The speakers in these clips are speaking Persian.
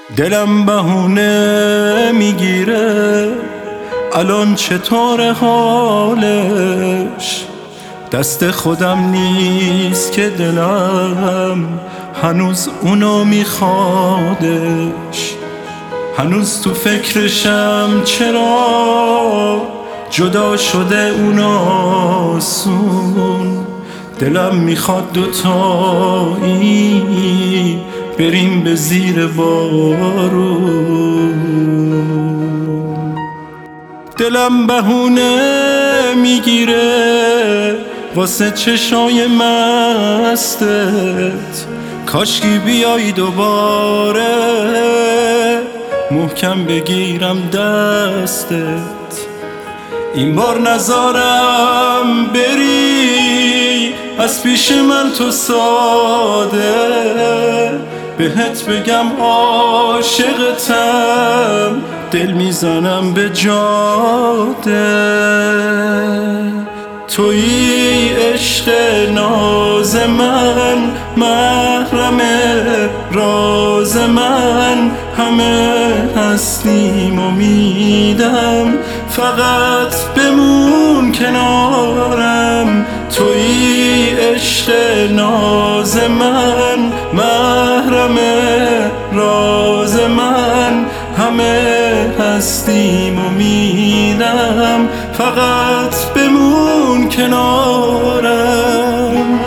دلم بهونه میگیره الان چطور حالش، دست خودم نیست که دلم هنوز اونو میخوادش. هنوز تو فکرشم چرا جدا شده اون آسون. دلم میخواد دوتایی بریم به زیر بارون. دلم بهونه میگیره واسه چشای مستت، کاشکی بیایی دوباره محکم بگیرم دستت. این بار نذارم بری از پیش من تو ساده، بهت بگم عاشقتم دل میزنم به جاده. تویی عشق ناز من، محرم راز من، همه هستیم امیدم فقط بمون کنارم. تویی عشق ناز من، محرم راز من، همه هستیم امیدم فقط بمون کنارم.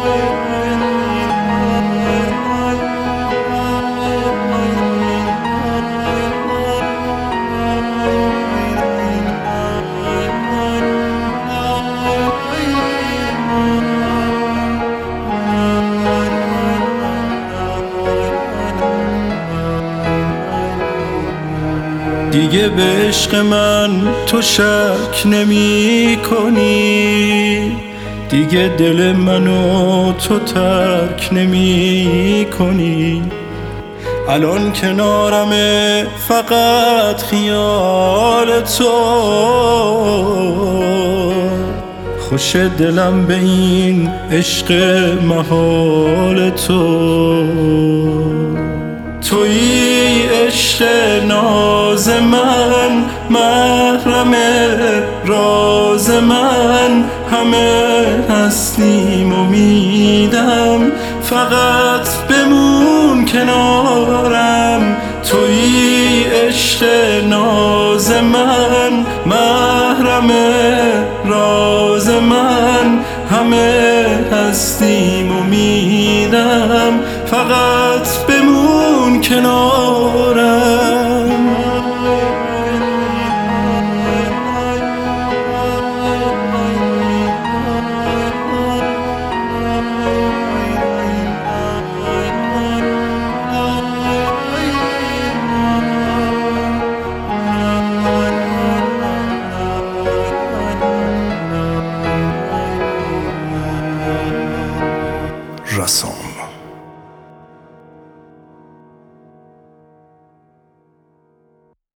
دیگه به عشق من تو شک نمی کنی، دیگه دل منو تو ترک نمی کنی. الان کنارمه فقط خیال تو، خوش دلم به این عشق محال تو. تویی عشق ناز من، محرم راز من، همه هستیم امیدم فقط بمون کنارم. تویی عشق ناز من، محرم راز من، همه هستیم امیدم فقط بمون کنارم. رسام.